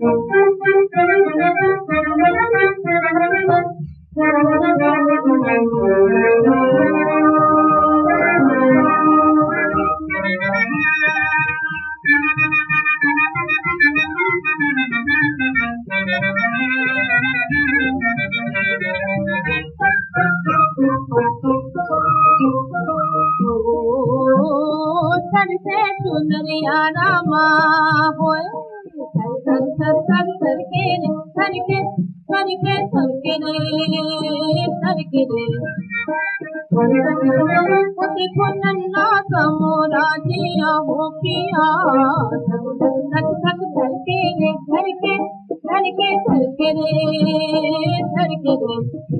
sir से चुनरिया रामा होए सर सर सर सर के रे सर के सर के सर के रे सर के रे ओ देखो नन्ना सा मोरा जिया हो पिया सर सर सर सर सर के रे सर के सर के सर के रे सर के रे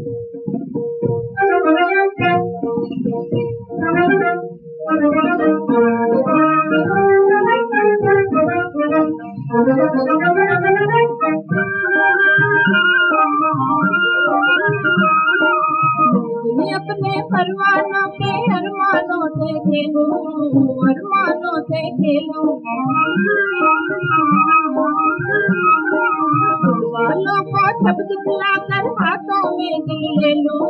अपने परवानों के अरमानों से खेलूं वालों को सब दिखला कर हाथों में दिल ले लूं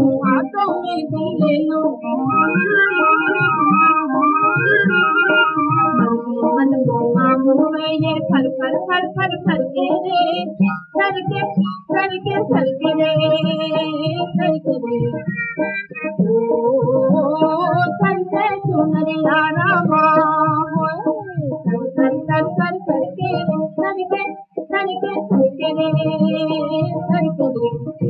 मन में ये फर फर फर फर फर के रे सर के रे सर के रे सर से चुनरिया रामा होए सर सर सर सर के रे सर के सर के सर के रे सर के रे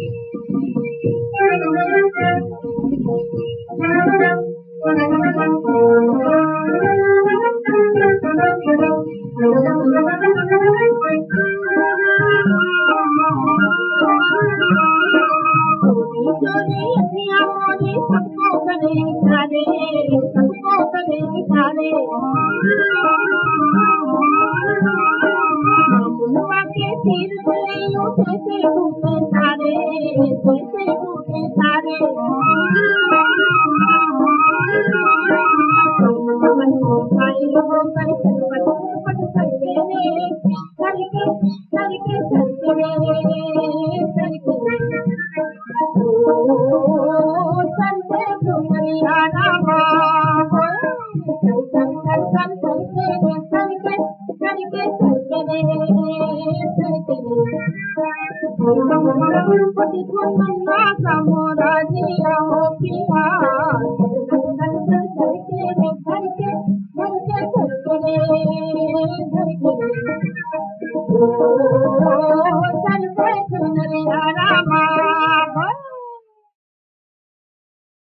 सबको करे इशारे मुआ के तीर गलियों से टूटे सारे भाई लोगों कर पट सकते रे करके संते चुनरिया रामा मोरा जिया हो पिया संते चुनरिया रामा